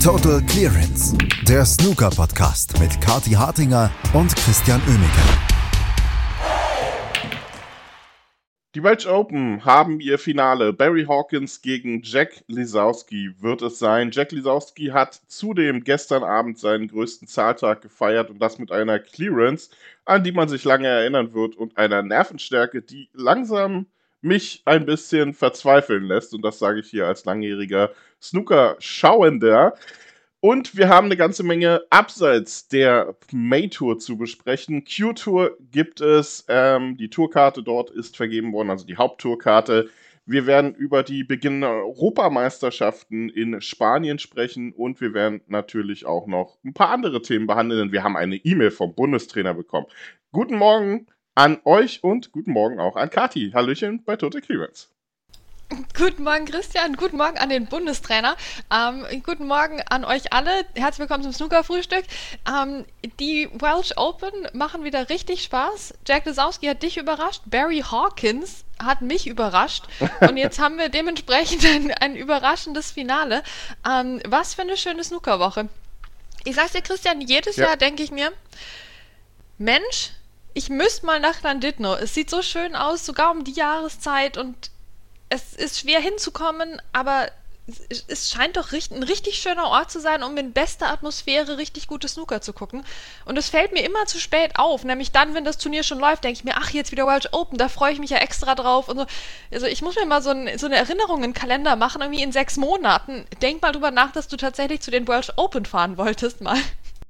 Total Clearance, der Snooker-Podcast mit Kathi Hartinger und Christian Oemeke. Die Welsh Open haben ihr Finale. Barry Hawkins gegen Jack Lisowski wird es sein. Jack Lisowski hat zudem gestern Abend seinen größten Zahltag gefeiert und das mit einer Clearance, an die man sich lange erinnern wird und einer Nervenstärke, die langsam mich ein bisschen verzweifeln lässt. Und das sage ich hier als langjähriger Snooker-Schauender. Und wir haben eine ganze Menge abseits der Main-Tour zu besprechen. Q-Tour gibt es, die Tourkarte dort ist vergeben worden, also die Haupttourkarte. Wir werden über die beginnenden Europameisterschaften in Spanien sprechen und wir werden natürlich auch noch ein paar andere Themen behandeln, denn wir haben eine E-Mail vom Bundestrainer bekommen. Guten Morgen an euch und guten Morgen auch an Kathi. Hallöchen bei Total Clearance. Guten Morgen, Christian. Guten Morgen an den Bundestrainer. Guten Morgen an euch alle. Herzlich willkommen zum Snooker-Frühstück. Die Welsh Open machen wieder richtig Spaß. Jack Lisowski hat dich überrascht. Barry Hawkins hat mich überrascht. Und jetzt haben wir dementsprechend ein überraschendes Finale. Was für eine schöne Snookerwoche. Ich sag's dir, Christian, jedes Jahr denke ich mir, Mensch, ich müsste mal nach Llandudno. Es sieht so schön aus, sogar um die Jahreszeit und es ist schwer hinzukommen, aber es scheint doch ein richtig schöner Ort zu sein, um in bester Atmosphäre richtig gute Snooker zu gucken. Und es fällt mir immer zu spät auf, nämlich dann, wenn das Turnier schon läuft, denke ich mir, ach, jetzt wieder Welsh Open, da freue ich mich ja extra drauf und so. Also ich muss mir mal so eine Erinnerung in den Kalender machen, irgendwie in 6 Monaten. Denk mal drüber nach, dass du tatsächlich zu den Welsh Open fahren wolltest mal.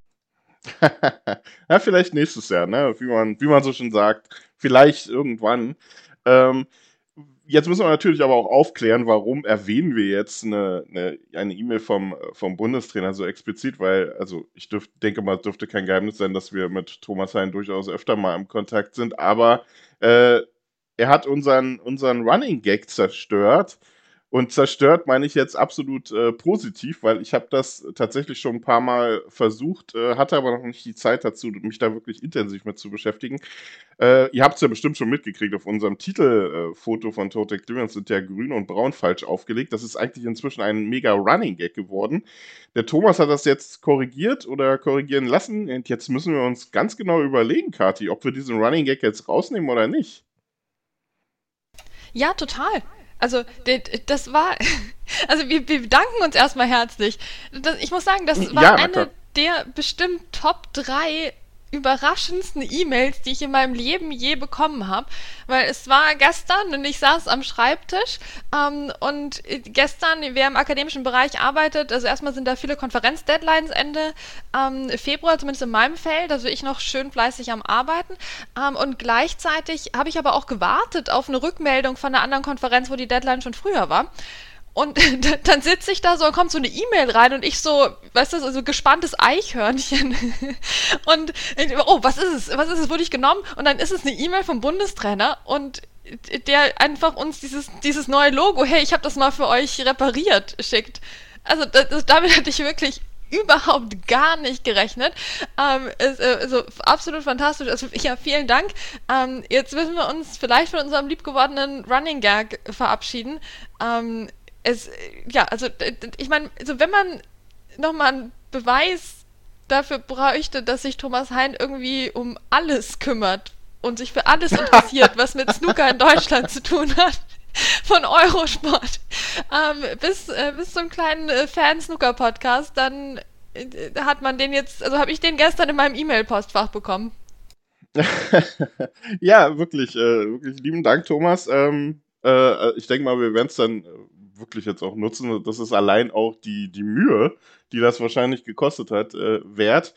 Ja, vielleicht nächstes Jahr, ne? Wie man so schon sagt. Vielleicht irgendwann. Jetzt müssen wir natürlich aber auch aufklären, warum erwähnen wir jetzt eine E-Mail vom Bundestrainer so explizit, weil, also ich denke mal, es dürfte kein Geheimnis sein, dass wir mit Thomas Hein durchaus öfter mal im Kontakt sind, aber er hat unseren Running Gag zerstört. Und zerstört meine ich jetzt absolut positiv, weil ich habe das tatsächlich schon ein paar Mal versucht, hatte aber noch nicht die Zeit dazu, mich da wirklich intensiv mit zu beschäftigen. Ihr habt es ja bestimmt schon mitgekriegt, auf unserem Titelfoto von Total Clearance sind ja grün und braun falsch aufgelegt. Das ist eigentlich inzwischen ein mega Running Gag geworden. Der Thomas hat das jetzt korrigiert oder korrigieren lassen und jetzt müssen wir uns ganz genau überlegen, Kathi, ob wir diesen Running Gag jetzt rausnehmen oder nicht. Ja, total. Also, das war, also wir bedanken uns erstmal herzlich. Ich muss sagen, das war eine der bestimmt Top 3 überraschendsten E-Mails, die ich in meinem Leben je bekommen habe, weil es war gestern und ich saß am Schreibtisch und gestern, wer im akademischen Bereich arbeitet, also erstmal sind da viele Konferenz-Deadlines Ende Februar, zumindest in meinem Feld, also ich noch schön fleißig am Arbeiten und gleichzeitig habe ich aber auch gewartet auf eine Rückmeldung von einer anderen Konferenz, wo die Deadline schon früher war. Und dann sitze ich da so und kommt so eine E-Mail rein und ich so, weißt du, so gespanntes Eichhörnchen. Und was ist es? Was ist es? Wurde ich genommen? Und dann ist es eine E-Mail vom Bundestrainer und der einfach uns dieses neue Logo, hey, ich habe das mal für euch repariert, schickt. Also damit hatte ich wirklich überhaupt gar nicht gerechnet. Also absolut fantastisch. Also ja, vielen Dank. Jetzt müssen wir uns vielleicht von unserem liebgewordenen Running Gag verabschieden. Ich meine, also wenn man nochmal einen Beweis dafür bräuchte, dass sich Thomas Hein irgendwie um alles kümmert und sich für alles interessiert, was mit Snooker in Deutschland zu tun hat, von Eurosport bis zum kleinen Fan-Snooker-Podcast, dann hat man den jetzt, also habe ich den gestern in meinem E-Mail-Postfach bekommen. Ja, wirklich lieben Dank, Thomas. Ich denke mal, wir werden es dann wirklich jetzt auch nutzen. Das ist allein auch die Mühe, die das wahrscheinlich gekostet hat, wert.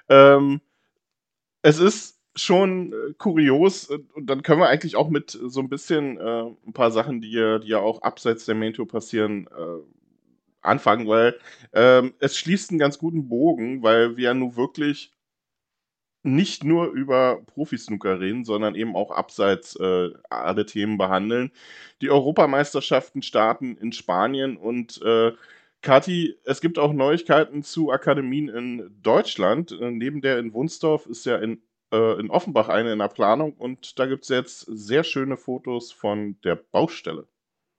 Es ist schon kurios und dann können wir eigentlich auch mit so ein bisschen ein paar Sachen, die ja auch abseits der Main Tour passieren, anfangen, weil es schließt einen ganz guten Bogen, weil wir ja nun wirklich nicht nur über Profi-Snooker reden, sondern eben auch abseits alle Themen behandeln. Die Europameisterschaften starten in Spanien und Kathi, es gibt auch Neuigkeiten zu Akademien in Deutschland. Neben der in Wunsdorf ist ja in Offenbach eine in der Planung und da gibt es jetzt sehr schöne Fotos von der Baustelle.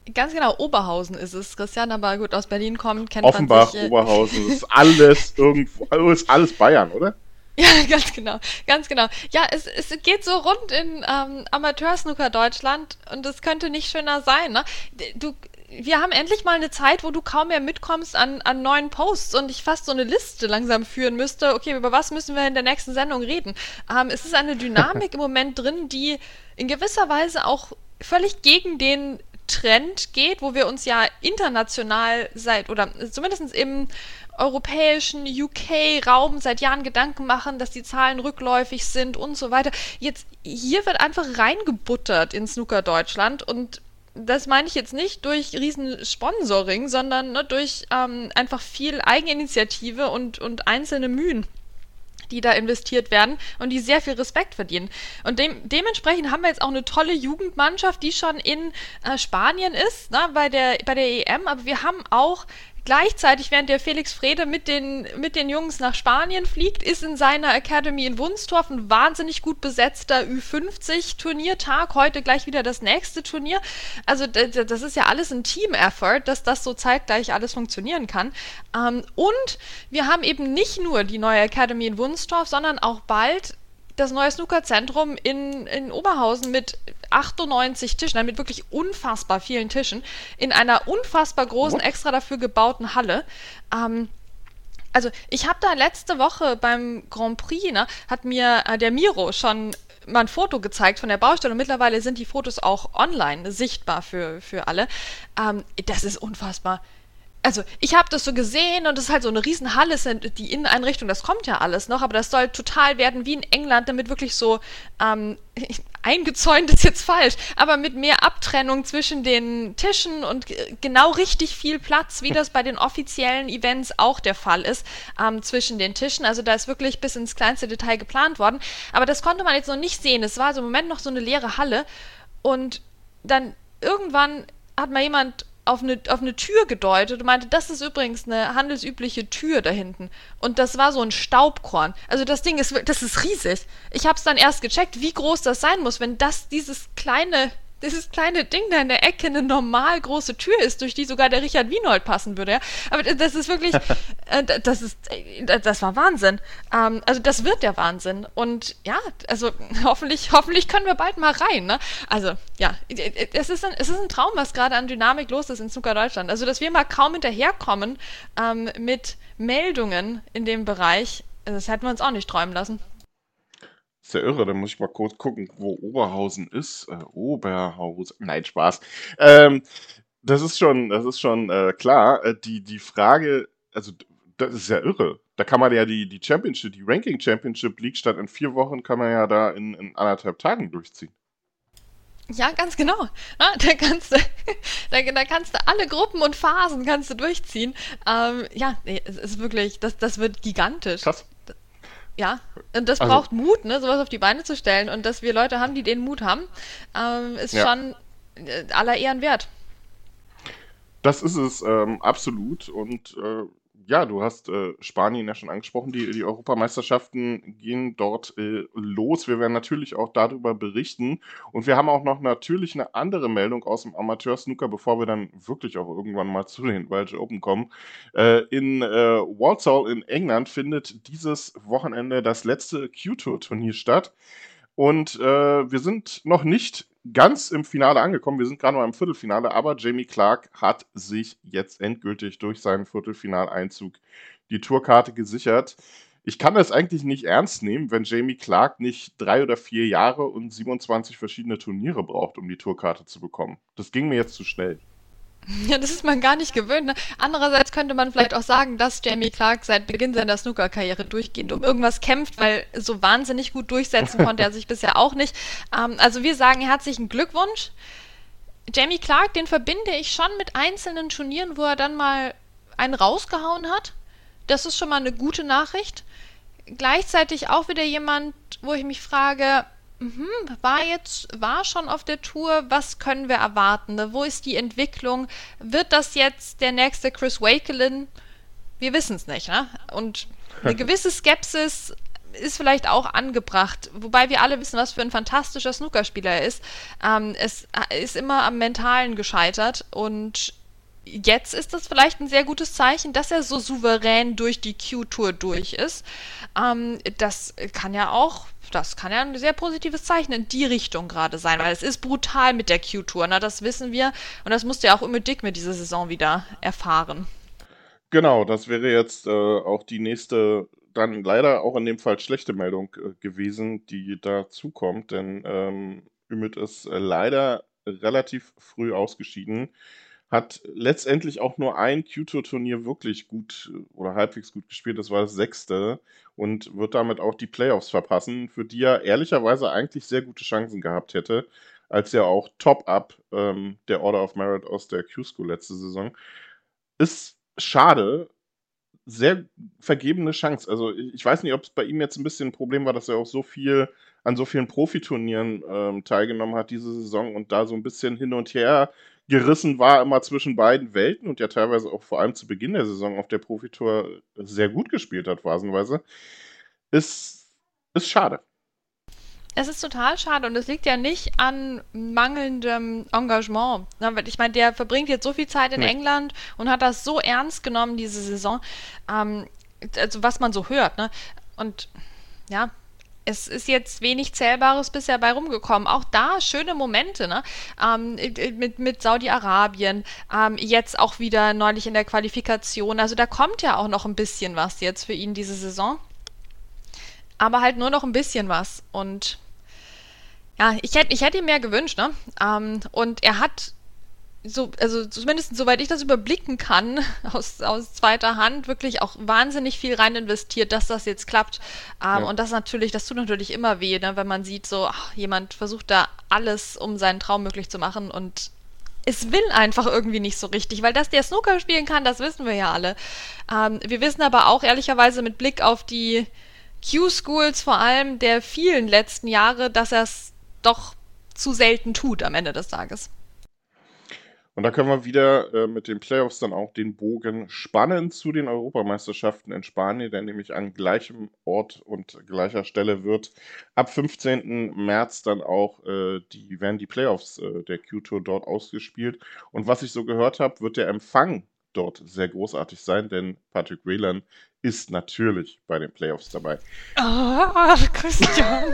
Ganz genau, Oberhausen ist es, Christian, aber gut, aus Berlin kommt, kennt Offenbach, man sich. Oberhausen, ist alles irgendwo, ist alles Bayern, oder? Ja, ganz genau, ganz genau. Ja, es geht so rund in Amateur-Snooker Deutschland und es könnte nicht schöner sein, ne? Wir haben endlich mal eine Zeit, wo du kaum mehr mitkommst an neuen Posts und ich fast so eine Liste langsam führen müsste. Okay, über was müssen wir in der nächsten Sendung reden? Es ist eine Dynamik im Moment drin, die in gewisser Weise auch völlig gegen den Trend geht, wo wir uns ja international oder zumindest im europäischen UK-Raum seit Jahren Gedanken machen, dass die Zahlen rückläufig sind und so weiter. Jetzt, hier wird einfach reingebuttert in Snooker Deutschland und das meine ich jetzt nicht durch riesen Sponsoring, sondern durch einfach viel Eigeninitiative und einzelne Mühen, die da investiert werden und die sehr viel Respekt verdienen. Und dementsprechend haben wir jetzt auch eine tolle Jugendmannschaft, die schon in Spanien ist, ne, bei der EM, aber wir haben auch gleichzeitig, während der Felix Frede mit den Jungs nach Spanien fliegt, ist in seiner Academy in Wunstorf ein wahnsinnig gut besetzter Ü50-Turniertag. Heute gleich wieder das nächste Turnier. Also das ist ja alles ein Team-Effort, dass das so zeitgleich alles funktionieren kann. Und wir haben eben nicht nur die neue Academy in Wunstorf, sondern auch bald das neue Snookerzentrum in Oberhausen mit 98 Tischen, mit wirklich unfassbar vielen Tischen, in einer unfassbar großen, extra dafür gebauten Halle. Also ich habe da letzte Woche beim Grand Prix, hat mir der Miro schon mal ein Foto gezeigt von der Baustelle und mittlerweile sind die Fotos auch online sichtbar für alle. Das ist unfassbar. Also, ich habe das so gesehen und das ist halt so eine riesen Halle, die Inneneinrichtung, das kommt ja alles noch, aber das soll total werden wie in England, damit wirklich so eingezäunt ist jetzt falsch, aber mit mehr Abtrennung zwischen den Tischen und genau richtig viel Platz, wie das bei den offiziellen Events auch der Fall ist, zwischen den Tischen. Also da ist wirklich bis ins kleinste Detail geplant worden, aber das konnte man jetzt noch nicht sehen. Es war also im Moment noch so eine leere Halle und dann irgendwann hat mal jemand auf eine Tür gedeutet und meinte, das ist übrigens eine handelsübliche Tür da hinten. Und das war so ein Staubkorn. Also das ist riesig. Ich habe es dann erst gecheckt, wie groß das sein muss, wenn dieses kleine Ding da in der Ecke eine normal große Tür ist, durch die sogar der Richard Wienold passen würde. Ja? Aber das ist wirklich, das war Wahnsinn. Also das wird der Wahnsinn. Und ja, also hoffentlich können wir bald mal rein. Ne? Also ja, es ist ein Traum, was gerade an Dynamik los ist in Snooker Deutschland. Also dass wir mal kaum hinterherkommen mit Meldungen in dem Bereich, das hätten wir uns auch nicht träumen lassen. Ist ja irre, da muss ich mal kurz gucken, wo Oberhausen ist. Oberhausen. Nein, Spaß. Das ist schon klar. Die Frage, also das ist ja irre. Da kann man ja die Championship, die Ranking Championship League statt in 4 Wochen kann man ja da in 1,5 Tagen durchziehen. Ja, ganz genau. Ja, da kannst du alle Gruppen und Phasen kannst du durchziehen. Ja, nee, es ist wirklich, das wird gigantisch. Krass. Ja, und das braucht Mut, ne, sowas auf die Beine zu stellen. Und dass wir Leute haben, die den Mut haben, ist schon aller Ehren wert. Das ist es absolut. Und ja, du hast Spanien ja schon angesprochen. Die Europameisterschaften gehen dort los. Wir werden natürlich auch darüber berichten. Und wir haben auch noch natürlich eine andere Meldung aus dem Amateur-Snooker, bevor wir dann wirklich auch irgendwann mal zu den Welsh Open kommen. In Walsall in England findet dieses Wochenende das letzte Q-Tour-Turnier statt. Und wir sind noch nicht ganz im Finale angekommen. Wir sind gerade mal im Viertelfinale, aber Jamie Clark hat sich jetzt endgültig durch seinen Viertelfinaleinzug die Tourkarte gesichert. Ich kann das eigentlich nicht ernst nehmen, wenn Jamie Clark nicht 3 oder 4 Jahre und 27 verschiedene Turniere braucht, um die Tourkarte zu bekommen. Das ging mir jetzt zu schnell. Ja, das ist man gar nicht gewöhnt. Ne? Andererseits könnte man vielleicht auch sagen, dass Jamie Clark seit Beginn seiner Snooker-Karriere durchgehend um irgendwas kämpft, weil so wahnsinnig gut durchsetzen konnte er sich bisher auch nicht. Also wir sagen herzlichen Glückwunsch. Jamie Clark, den verbinde ich schon mit einzelnen Turnieren, wo er dann mal einen rausgehauen hat. Das ist schon mal eine gute Nachricht. Gleichzeitig auch wieder jemand, wo ich mich frage, war schon auf der Tour, was können wir erwarten? Ne? Wo ist die Entwicklung? Wird das jetzt der nächste Chris Wakelin? Wir wissen es nicht. Ne? Und eine gewisse Skepsis ist vielleicht auch angebracht, wobei wir alle wissen, was für ein fantastischer Snookerspieler er ist. Es ist immer am Mentalen gescheitert und jetzt ist das vielleicht ein sehr gutes Zeichen, dass er so souverän durch die Q-Tour durch ist. Das kann ja ein sehr positives Zeichen in die Richtung gerade sein, weil es ist brutal mit der Q-Tour, ne? Das wissen wir und das musste ja auch Ümmel Dickme diese Saison wieder erfahren. Genau, das wäre jetzt auch die nächste, dann leider auch in dem Fall schlechte Meldung gewesen, die dazu kommt, denn Ümit ist leider relativ früh ausgeschieden, hat letztendlich auch nur ein Q-Tour-Turnier wirklich gut oder halbwegs gut gespielt, das war das 6. und wird damit auch die Playoffs verpassen, für die er ehrlicherweise eigentlich sehr gute Chancen gehabt hätte, als er auch Top-Up der Order of Merit aus der Q-School letzte Saison. Ist schade, sehr vergebene Chance. Also ich weiß nicht, ob es bei ihm jetzt ein bisschen ein Problem war, dass er auch an so vielen Profiturnieren teilgenommen hat diese Saison und da so ein bisschen hin und her gerissen war, immer zwischen beiden Welten und ja teilweise auch vor allem zu Beginn der Saison auf der Profitour sehr gut gespielt hat, phasenweise. Ist schade. Es ist total schade und es liegt ja nicht an mangelndem Engagement. Ich meine, der verbringt jetzt so viel Zeit in England und hat das so ernst genommen, diese Saison, also was man so hört, ne? Und ja, es ist jetzt wenig Zählbares bisher bei rumgekommen. Auch da schöne Momente, ne? Mit Saudi-Arabien, jetzt auch wieder neulich in der Qualifikation. Also da kommt ja auch noch ein bisschen was jetzt für ihn diese Saison. Aber halt nur noch ein bisschen was. Und ja, ich hätte ihm mehr gewünscht, ne? Und er hat also zumindest soweit ich das überblicken kann, aus zweiter Hand, wirklich auch wahnsinnig viel rein investiert, dass das jetzt klappt. Und das tut natürlich immer weh, ne? Wenn man sieht, so, jemand versucht da alles, um seinen Traum möglich zu machen und es will einfach irgendwie nicht so richtig, weil dass der Snooker spielen kann, das wissen wir ja alle. Wir wissen aber auch ehrlicherweise mit Blick auf die Q-Schools vor allem der vielen letzten Jahre, dass er es doch zu selten tut am Ende des Tages. Und da können wir wieder mit den Playoffs dann auch den Bogen spannen zu den Europameisterschaften in Spanien, der nämlich an gleichem Ort und gleicher Stelle wird ab 15. März dann auch werden die Playoffs der Q-Tour dort ausgespielt. Und was ich so gehört habe, wird der Empfang dort sehr großartig sein, denn Patrick Whelan ist natürlich bei den Playoffs dabei. Oh, Christian.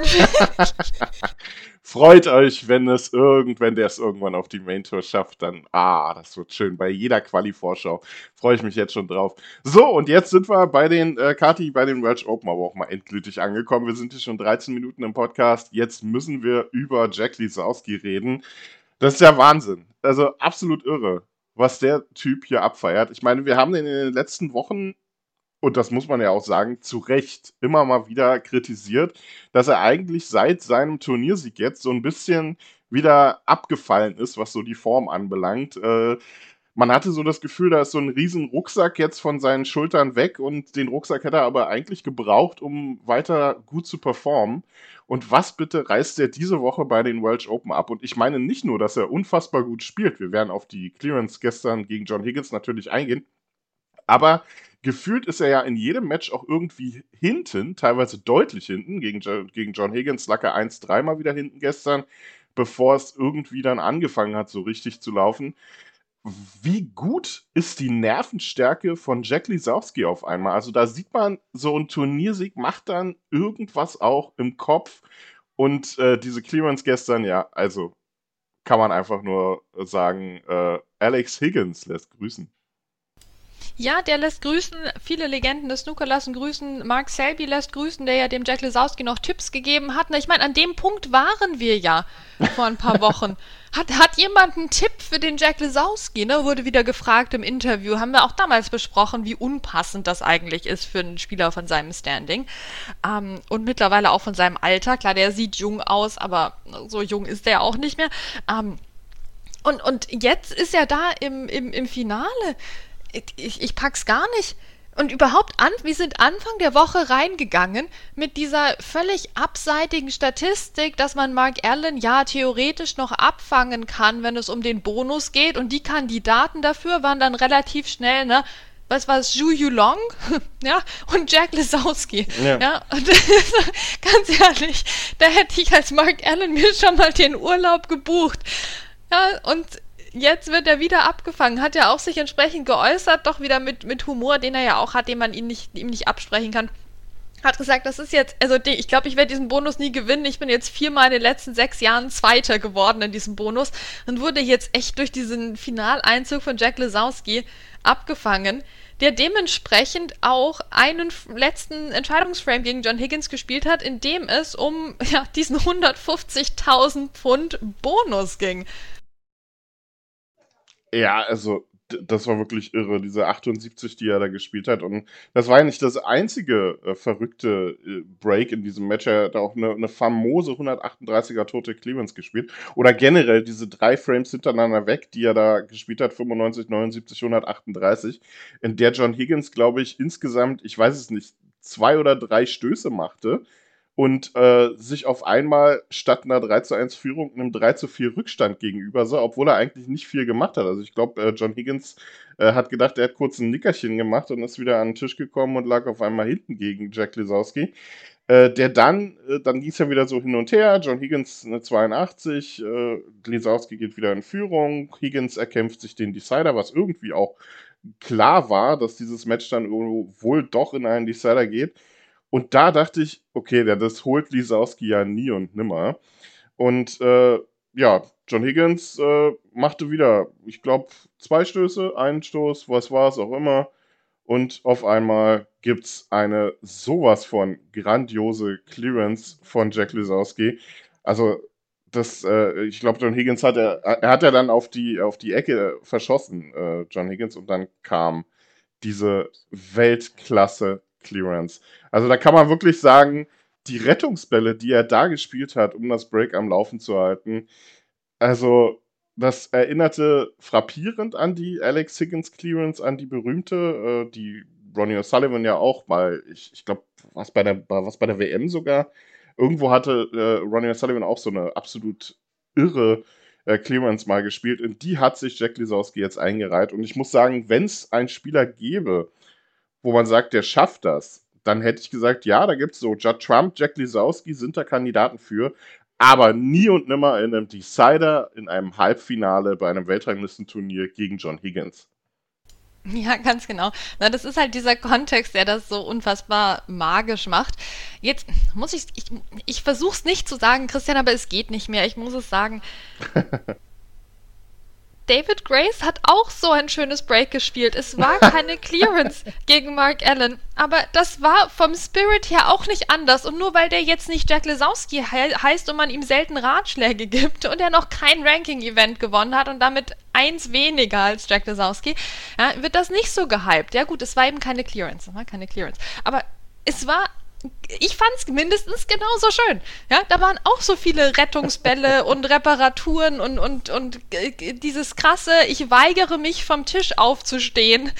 Freut euch, wenn der es irgendwann auf die Main Tour schafft, dann, das wird schön. Bei jeder Quali-Vorschau freue ich mich jetzt schon drauf. So, und jetzt sind wir bei den Welsh Open aber auch mal endgültig angekommen. Wir sind hier schon 13 Minuten im Podcast. Jetzt müssen wir über Jack Lisowski reden. Das ist ja Wahnsinn. Also absolut irre, was der Typ hier abfeiert. Ich meine, wir haben den in den letzten Wochen, und das muss man ja auch sagen, zu Recht immer mal wieder kritisiert, dass er eigentlich seit seinem Turniersieg jetzt so ein bisschen wieder abgefallen ist, was so die Form anbelangt. Man hatte so das Gefühl, da ist so ein riesen Rucksack jetzt von seinen Schultern weg und den Rucksack hätte er aber eigentlich gebraucht, um weiter gut zu performen. Und was bitte reißt er diese Woche bei den Welsh Open ab? Und ich meine nicht nur, dass er unfassbar gut spielt, wir werden auf die Clearance gestern gegen John Higgins natürlich eingehen, aber gefühlt ist er ja in jedem Match auch irgendwie hinten, teilweise deutlich hinten. Gegen John Higgins lag er 1-3 mal wieder hinten gestern, bevor es irgendwie dann angefangen hat, so richtig zu laufen. Wie gut ist die Nervenstärke von Jack Lisowski auf einmal? Also da sieht man, so ein Turniersieg macht dann irgendwas auch im Kopf. Und diese Clearance gestern, ja, also kann man einfach nur sagen, Alex Higgins lässt grüßen. Ja, der lässt grüßen, viele Legenden des Snooker lassen grüßen, Mark Selby lässt grüßen, der ja dem Jack Lisowski noch Tipps gegeben hat. Ich meine, an dem Punkt waren wir ja vor ein paar Wochen. Hat jemand einen Tipp für den Jack Lisowski? Ne? Wurde wieder gefragt im Interview. Haben wir auch damals besprochen, wie unpassend das eigentlich ist für einen Spieler von seinem Standing. Und mittlerweile auch von seinem Alter. Klar, der sieht jung aus, aber so jung ist der auch nicht mehr. Und jetzt ist er da im Finale. Ich pack's gar nicht. Und überhaupt, wir sind Anfang der Woche reingegangen mit dieser völlig abseitigen Statistik, dass man Mark Allen ja theoretisch noch abfangen kann, wenn es um den Bonus geht. Und die Kandidaten dafür waren dann relativ schnell, was war es, Zhu Yulong, ja, und Jack Lisowski, ja, und ganz ehrlich, da hätte ich als Mark Allen mir schon mal den Urlaub gebucht, ja, und jetzt wird er wieder abgefangen, hat ja auch sich entsprechend geäußert, doch wieder mit Humor, den er ja auch hat, den man ihm nicht absprechen kann. Hat gesagt, das ist jetzt, also ich glaube, ich werde diesen Bonus nie gewinnen. Ich bin jetzt 4-mal in den letzten 6 Jahren Zweiter geworden in diesem Bonus und wurde jetzt echt durch diesen Finaleinzug von Jack Lisowski abgefangen, der dementsprechend auch einen letzten Entscheidungsframe gegen John Higgins gespielt hat, in dem es um diesen 150.000 Pfund Bonus ging. Ja, also das war wirklich irre, diese 78, die er da gespielt hat. Und das war ja nicht das einzige verrückte Break in diesem Match. Er hat auch eine famose 138er Total Clearance gespielt. Oder generell diese 3 Frames hintereinander weg, die er da gespielt hat, 95, 79, 138, in der John Higgins, glaube ich, insgesamt, ich weiß es nicht, 2 oder 3 Stöße machte und sich auf einmal statt einer 3:1 Führung einem 3:4 Rückstand gegenüber sah, obwohl er eigentlich nicht viel gemacht hat. Also ich glaube, John Higgins hat gedacht, er hat kurz ein Nickerchen gemacht und ist wieder an den Tisch gekommen und lag auf einmal hinten gegen Jack Lisowski. Der dann ging es ja wieder so hin und her, John Higgins eine 82, Lisowski geht wieder in Führung, Higgins erkämpft sich den Decider, was irgendwie auch klar war, dass dieses Match dann wohl doch in einen Decider geht. Und da dachte ich, okay, das holt Lisowski ja nie und nimmer. Und John Higgins machte wieder, ich glaube, 2 Stöße, einen Stoß, was war es auch immer. Und auf einmal gibt es eine sowas von grandiose Clearance von Jack Lisowski. Also, ich glaube, John Higgins hat ja dann auf die Ecke verschossen, John Higgins, und dann kam diese Weltklasse Clearance. Also da kann man wirklich sagen, die Rettungsbälle, die er da gespielt hat, um das Break am Laufen zu halten, also das erinnerte frappierend an die Alex Higgins Clearance, an die berühmte, die Ronnie O'Sullivan ja auch mal, ich glaube, was bei der WM sogar, irgendwo hatte Ronnie O'Sullivan auch so eine absolut irre Clearance mal gespielt, und die hat sich Jack Lisowski jetzt eingereiht, und ich muss sagen, wenn es einen Spieler gäbe, wo man sagt, der schafft das, dann hätte ich gesagt, ja, da gibt es so Judd Trump, Jack Lisowski sind da Kandidaten für, aber nie und nimmer in einem Decider, in einem Halbfinale bei einem Weltranglistenturnier gegen John Higgins. Ja, ganz genau. Na, das ist halt dieser Kontext, der das so unfassbar magisch macht. Jetzt muss ich versuche es nicht zu sagen, Christian, aber es geht nicht mehr. Ich muss es sagen. David Grace hat auch so ein schönes Break gespielt. Es war keine Clearance gegen Mark Allen, aber das war vom Spirit her auch nicht anders. Und nur weil der jetzt nicht Jack Lisowski heißt und man ihm selten Ratschläge gibt und er noch kein Ranking-Event gewonnen hat und damit 1 weniger als Jack Lisowski, wird das nicht so gehypt. Ja gut, es war eben keine Clearance. Aber ich fand es mindestens genauso schön. Ja, da waren auch so viele Rettungsbälle und Reparaturen und dieses krasse, ich weigere mich vom Tisch aufzustehen,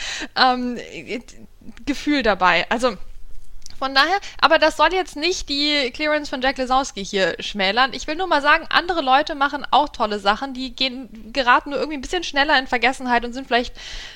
Gefühl dabei. Also von daher, aber das soll jetzt nicht die Clearance von Jack Lisowski hier schmälern. Ich will nur mal sagen, andere Leute machen auch tolle Sachen, die geraten nur irgendwie ein bisschen schneller in Vergessenheit und sind vielleicht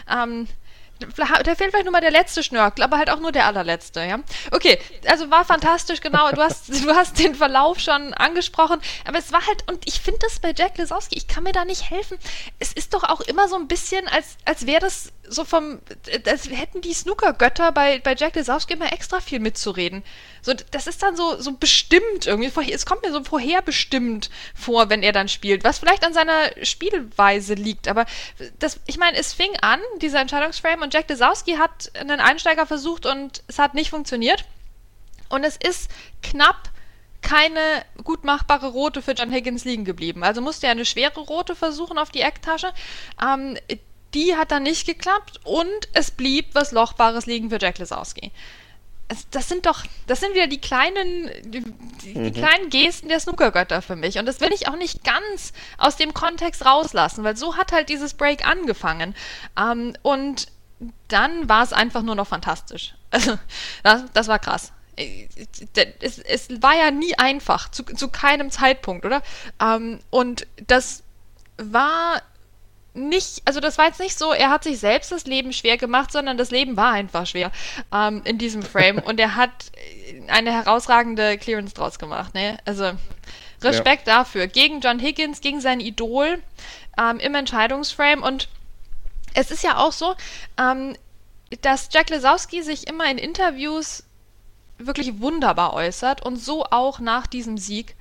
da fehlt vielleicht nur mal der letzte Schnörkel, aber halt auch nur der allerletzte, ja. Okay, also war fantastisch, genau. Du hast den Verlauf schon angesprochen, aber es war halt, und ich finde das bei Jack Lisowski, ich kann mir da nicht helfen. Es ist doch auch immer so ein bisschen, als wäre das so als hätten die Snooker-Götter bei Jack Lisowski immer extra viel mitzureden. So, das ist dann so bestimmt irgendwie, es kommt mir so vorherbestimmt vor, wenn er dann spielt, was vielleicht an seiner Spielweise liegt, aber ich meine, es fing an, dieser Entscheidungsframe, und Jack Lisowski hat einen Einsteiger versucht und es hat nicht funktioniert, und es ist knapp keine gut machbare Rote für John Higgins liegen geblieben. Also musste er eine schwere Rote versuchen auf die Ecktasche. Die hat dann nicht geklappt und es blieb was Lochbares liegen für Jack Lisowski. Das sind wieder die kleinen Gesten der Snookergötter für mich. Und das will ich auch nicht ganz aus dem Kontext rauslassen, weil so hat halt dieses Break angefangen. Und dann war es einfach nur noch fantastisch. Also, das war krass. Es war ja nie einfach, zu keinem Zeitpunkt, oder? Und das war nicht, also das war jetzt nicht so, er hat sich selbst das Leben schwer gemacht, sondern das Leben war einfach schwer in diesem Frame und er hat eine herausragende Clearance draus gemacht, ne? Also Respekt dafür. Gegen John Higgins, gegen sein Idol im Entscheidungsframe und es ist ja auch so, dass Jack Lisowski sich immer in Interviews wirklich wunderbar äußert und so auch nach diesem Sieg.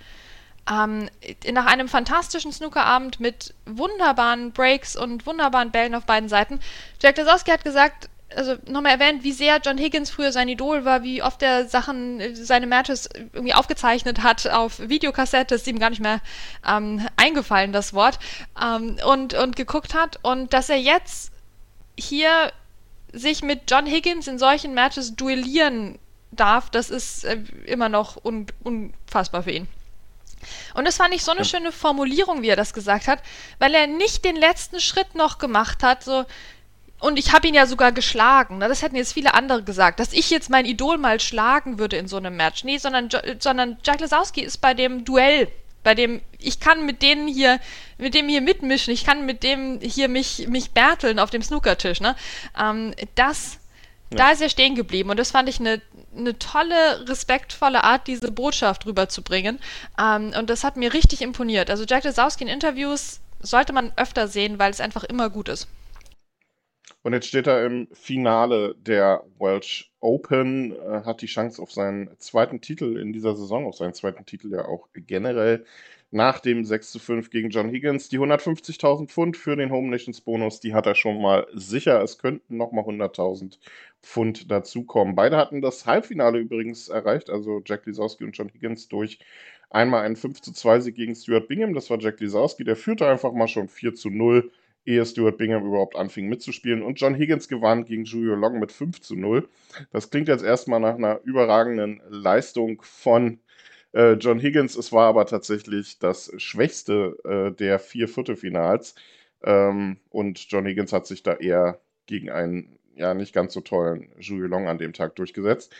Nach einem fantastischen Snookerabend mit wunderbaren Breaks und wunderbaren Bällen auf beiden Seiten. Jack Lisowski hat gesagt, also nochmal erwähnt, wie sehr John Higgins früher sein Idol war, wie oft er seine Matches irgendwie aufgezeichnet hat auf Videokassette, ist ihm gar nicht mehr eingefallen, das Wort, und geguckt hat und dass er jetzt hier sich mit John Higgins in solchen Matches duellieren darf, das ist immer noch unfassbar für ihn. Und das fand ich so eine schöne Formulierung, wie er das gesagt hat, weil er nicht den letzten Schritt noch gemacht hat, so, und ich habe ihn ja sogar geschlagen, ne? Das hätten jetzt viele andere gesagt, dass ich jetzt mein Idol mal schlagen würde in so einem Match. Nee, sondern Jack Lisowski ist bei dem Duell, bei dem, ich kann mit dem hier mitmischen, ich kann mit dem hier mich battlen auf dem Snookertisch, ne? Da ist er stehen geblieben und das fand ich eine tolle, respektvolle Art, diese Botschaft rüberzubringen. Und das hat mir richtig imponiert. Also Jack Lisowski in Interviews sollte man öfter sehen, weil es einfach immer gut ist. Und jetzt steht er im Finale der Welsh Open, hat die Chance auf seinen zweiten Titel in dieser Saison, auf seinen zweiten Titel ja auch generell, nach dem 6:5 gegen John Higgins. Die 150.000 Pfund für den Home Nations Bonus, die hat er schon mal sicher. Es könnten nochmal 100.000 Pfund dazukommen. Beide hatten das Halbfinale übrigens erreicht, also Jack Lisowski und John Higgins durch einmal einen 5:2-Sieg gegen Stuart Bingham. Das war Jack Lisowski, der führte einfach mal schon 4:0, ehe Stuart Bingham überhaupt anfing mitzuspielen. Und John Higgins gewann gegen Zhu Yuelong mit 5:0. Das klingt jetzt erstmal nach einer überragenden Leistung von John Higgins. Es war aber tatsächlich das schwächste der 4 Viertelfinals. Und John Higgins hat sich da eher gegen einen nicht ganz so tollen Zhu Yuelong an dem Tag durchgesetzt.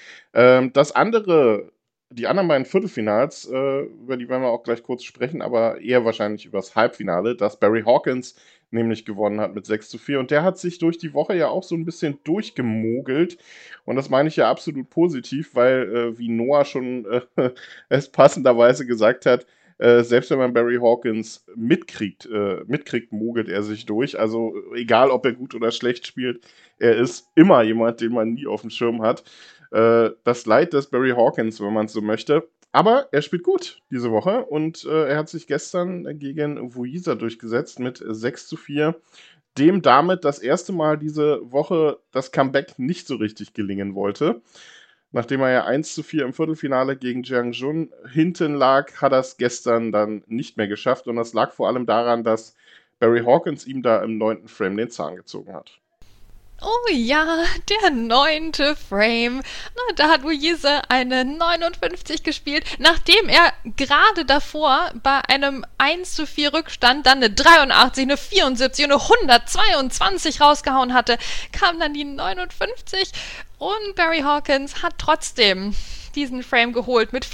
Die anderen beiden Viertelfinals, über die werden wir auch gleich kurz sprechen, aber eher wahrscheinlich über das Halbfinale, das Barry Hawkins nämlich gewonnen hat mit 6:4. Und der hat sich durch die Woche ja auch so ein bisschen durchgemogelt. Und das meine ich ja absolut positiv, weil, wie Noah schon es passenderweise gesagt hat, selbst wenn man Barry Hawkins mitkriegt, mogelt er sich durch. Also egal, ob er gut oder schlecht spielt, er ist immer jemand, den man nie auf dem Schirm hat. Das Leid des Barry Hawkins, wenn man es so möchte. Aber er spielt gut diese Woche und er hat sich gestern gegen Wuisa durchgesetzt mit 6:4, dem damit das erste Mal diese Woche das Comeback nicht so richtig gelingen wollte. Nachdem er ja 1:4 im Viertelfinale gegen Jiang Jun hinten lag, hat er es gestern dann nicht mehr geschafft. Und das lag vor allem daran, dass Barry Hawkins ihm da im 9. Frame den Zahn gezogen hat. Oh ja, der 9. Frame. Na, da hat Wuisa eine 59 gespielt, nachdem er gerade davor bei einem 1:4 Rückstand dann eine 83, eine 74 und eine 122 rausgehauen hatte, kam dann die 59 und Barry Hawkins hat trotzdem diesen Frame geholt mit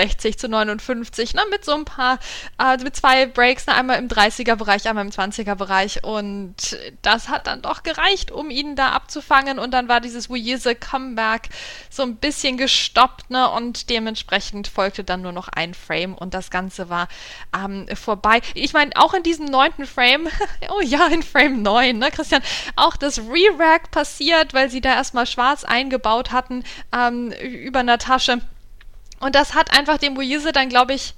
64:59, ne, mit so ein paar, mit 2 Breaks, ne, einmal im 30er-Bereich, einmal im 20er-Bereich und das hat dann doch gereicht, um ihn da abzufangen und dann war dieses Wuisa-Comeback so ein bisschen gestoppt, ne, und dementsprechend folgte dann nur noch ein Frame und das Ganze war vorbei. Ich meine, auch in diesem 9. Frame, oh ja, in Frame 9, ne, Christian, auch das Re-Rack passiert, weil sie da erstmal schwarz eingebaut hatten über einer Tasche. Und das hat einfach dem Wuisa dann, glaube ich,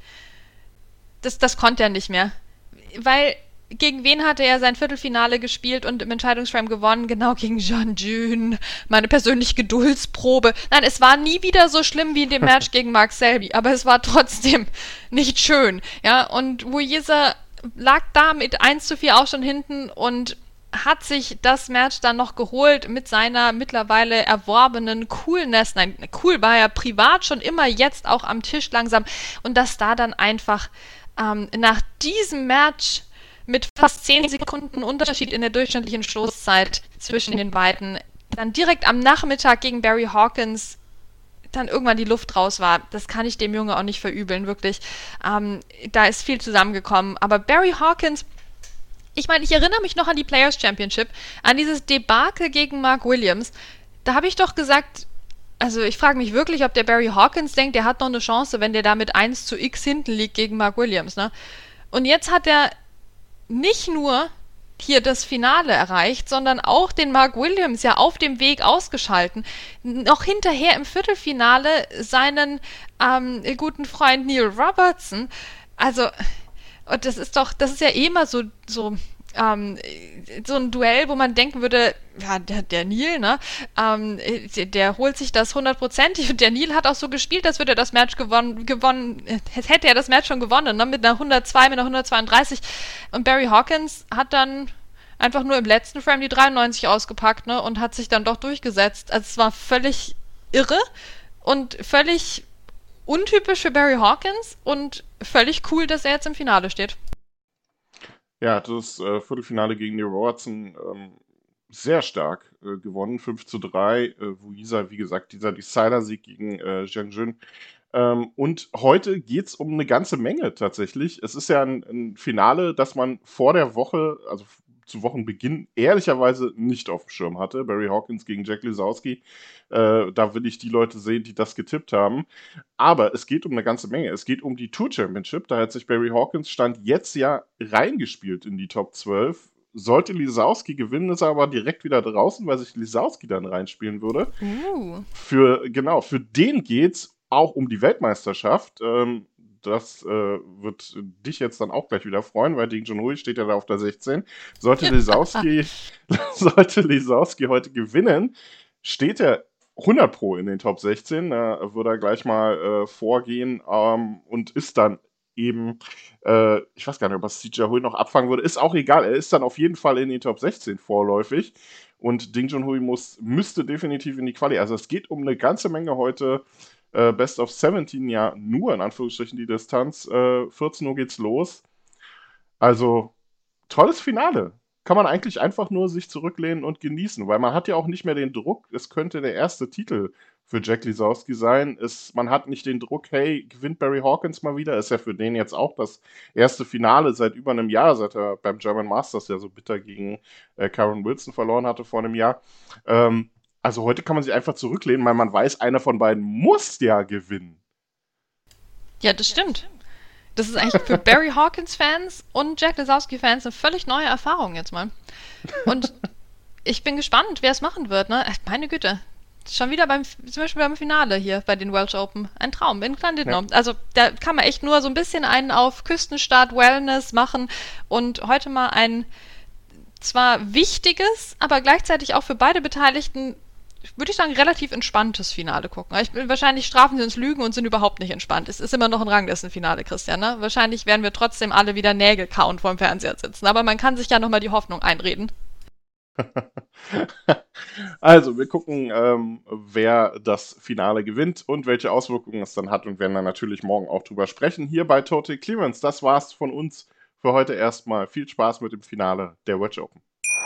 das konnte er nicht mehr. Weil, gegen wen hatte er sein Viertelfinale gespielt und im Entscheidungsframe gewonnen? Genau, gegen John June. Meine persönliche Geduldsprobe. Nein, es war nie wieder so schlimm wie in dem Match gegen Mark Selby, aber es war trotzdem nicht schön. Ja, und Wuisa lag da mit 1:4 auch schon hinten und hat sich das Match dann noch geholt mit seiner mittlerweile erworbenen Coolness. Nein, cool war er privat schon immer, jetzt auch am Tisch langsam. Und dass da dann einfach nach diesem Match mit fast 10 Sekunden Unterschied in der durchschnittlichen Stoßzeit zwischen den beiden, dann direkt am Nachmittag gegen Barry Hawkins dann irgendwann die Luft raus war. Das kann ich dem Junge auch nicht verübeln, wirklich. Da ist viel zusammengekommen. Aber Barry Hawkins ich meine, ich erinnere mich noch an die Players Championship, an dieses Debakel gegen Mark Williams. Da habe ich doch gesagt, also ich frage mich wirklich, ob der Barry Hawkins denkt, der hat noch eine Chance, wenn der da mit 1:X hinten liegt gegen Mark Williams, ne? Und jetzt hat er nicht nur hier das Finale erreicht, sondern auch den Mark Williams ja auf dem Weg ausgeschalten. Noch hinterher im Viertelfinale seinen guten Freund Neil Robertson. Also, und das ist ja eh immer so ein Duell, wo man denken würde, ja, der Neil, ne, der holt sich das 100%. Und der Neil hat auch so gespielt, als würde er das Match gewonnen, hätte er das Match schon gewonnen, ne, mit einer 102, mit einer 132. Und Barry Hawkins hat dann einfach nur im letzten Frame die 93 ausgepackt, ne, und hat sich dann doch durchgesetzt. Also es war völlig irre und völlig untypisch für Barry Hawkins und völlig cool, dass er jetzt im Finale steht. Ja, das Viertelfinale gegen Neil Robertson sehr stark gewonnen, 5:3. Wie gesagt, dieser Decider-Sieg gegen Zhang Jun. Und heute geht es um eine ganze Menge tatsächlich. Es ist ja ein Finale, das man vor der Woche, also zu Wochenbeginn, ehrlicherweise nicht auf dem Schirm hatte. Barry Hawkins gegen Jack Lisowski. Da will ich die Leute sehen, die das getippt haben. Aber es geht um eine ganze Menge. Es geht um die Tour Championship. Da hat sich Barry Hawkins Stand jetzt ja reingespielt in die Top 12. Sollte Lisowski gewinnen, ist er aber direkt wieder draußen, weil sich Lisowski dann reinspielen würde. Für den geht's auch um die Weltmeisterschaft. Das wird dich jetzt dann auch gleich wieder freuen, weil Ding Junhui steht ja da auf der 16. Sollte Lisowski heute gewinnen, steht er 100% in den Top 16. Da würde er gleich mal vorgehen und ist dann eben, ich weiß gar nicht, ob er CJ Hui noch abfangen würde, ist auch egal. Er ist dann auf jeden Fall in den Top 16 vorläufig. Und Ding Junhui müsste definitiv in die Quali. Also es geht um eine ganze Menge heute. Best of 17 ja nur, in Anführungsstrichen, die Distanz. 14 Uhr geht's los. Also, tolles Finale. Kann man eigentlich einfach nur sich zurücklehnen und genießen, weil man hat ja auch nicht mehr den Druck, es könnte der erste Titel für Jack Lisowski sein. Man hat nicht den Druck, hey, gewinnt Barry Hawkins mal wieder. Ist ja für den jetzt auch das erste Finale seit über einem Jahr, seit er beim German Masters ja so bitter gegen Karen Wilson verloren hatte vor einem Jahr. Also heute kann man sich einfach zurücklehnen, weil man weiß, einer von beiden muss ja gewinnen. Ja, das stimmt. Das ist eigentlich für Barry Hawkins-Fans und Jack Lisowski-Fans eine völlig neue Erfahrung jetzt mal. Und ich bin gespannt, wer es machen wird, ne? Meine Güte. Schon wieder zum Beispiel beim Finale hier bei den Welsh Open. Ein Traum in Llandudno. Ja. Also da kann man echt nur so ein bisschen einen auf Küstenstadt Wellness machen und heute mal ein zwar wichtiges, aber gleichzeitig auch für beide Beteiligten, würde ich sagen, relativ entspanntes Finale gucken. Wahrscheinlich strafen sie uns Lügen und sind überhaupt nicht entspannt. Es ist immer noch ein Ranglistenfinale, Christian, ne? Wahrscheinlich werden wir trotzdem alle wieder Nägel kauen vor dem Fernseher sitzen. Aber man kann sich ja nochmal die Hoffnung einreden. Also, wir gucken, wer das Finale gewinnt und welche Auswirkungen es dann hat und werden dann natürlich morgen auch drüber sprechen. Hier bei Total Clearance. Das war's von uns für heute erstmal. Viel Spaß mit dem Finale der Welsh Open.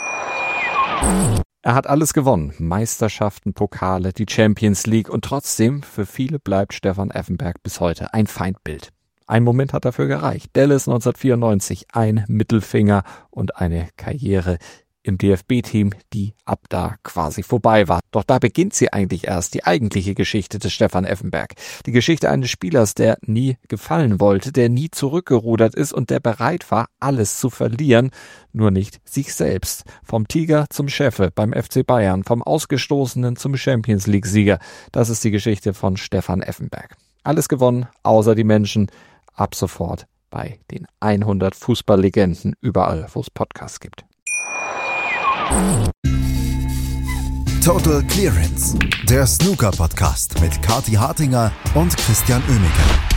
Er hat alles gewonnen. Meisterschaften, Pokale, die Champions League und trotzdem, für viele bleibt Stefan Effenberg bis heute ein Feindbild. Ein Moment hat dafür gereicht. Dallas 1994, ein Mittelfinger und eine Karriere im DFB-Team, die ab da quasi vorbei war. Doch da beginnt sie eigentlich erst, die eigentliche Geschichte des Stefan Effenberg. Die Geschichte eines Spielers, der nie gefallen wollte, der nie zurückgerudert ist und der bereit war, alles zu verlieren, nur nicht sich selbst. Vom Tiger zum Chefe beim FC Bayern, vom Ausgestoßenen zum Champions-League-Sieger. Das ist die Geschichte von Stefan Effenberg. Alles gewonnen, außer die Menschen. Ab sofort bei den 100 Fußballlegenden, überall, wo es Podcasts gibt. Total Clearance, der Snooker-Podcast mit Kathi Hartinger und Christian Oemeke.